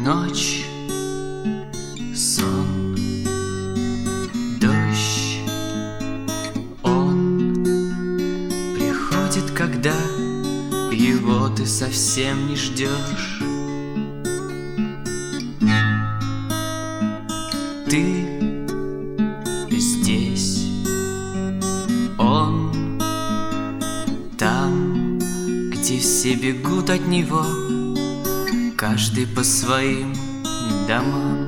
Ночь, сон, дождь, он приходит, когда его ты совсем не ждешь. Ты здесь, он там, где все бегут от него, каждый по своим домам.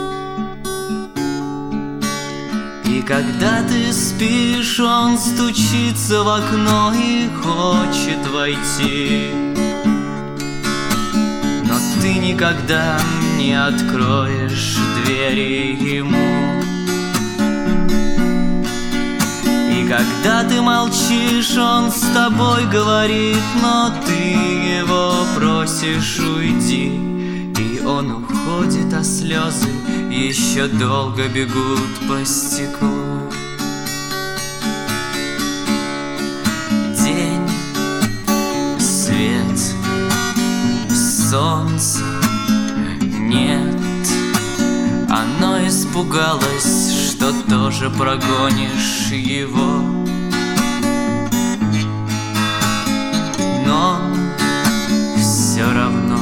И когда ты спишь, он стучится в окно и хочет войти, но ты никогда не откроешь двери ему. И когда ты молчишь, он с тобой говорит, но ты его просишь уйди, и он уходит, а слезы еще долго бегут по стеклу. День, свет, солнце нет, оно испугалось, что тоже прогонишь его. Но все равно,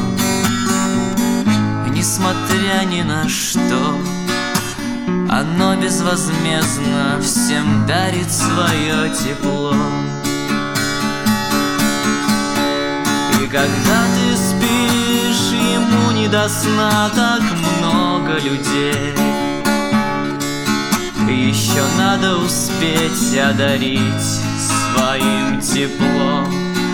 несмотря ни на что, оно безвозмездно всем дарит свое тепло. И когда ты спишь, ему не до сна так много людей, еще надо успеть одарить своим теплом.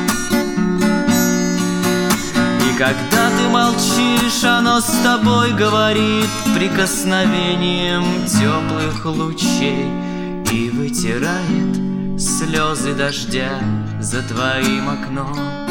И когда ты молчишь, оно с тобой говорит прикосновением теплых лучей и вытирает слезы дождя за твоим окном.